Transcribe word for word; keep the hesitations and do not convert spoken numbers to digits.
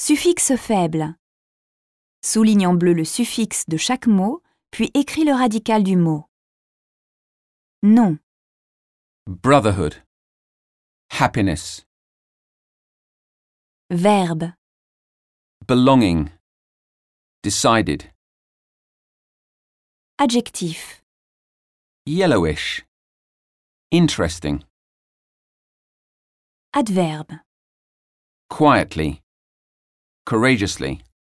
Suffixe faible. Souligne en bleu le suffixe de chaque mot, puis écris le radical du mot. Nom. Brotherhood. Happiness. Verbe. Belonging. Decided. Adjectif. Yellowish. Interesting. Adverbe. Quietly. Courageously.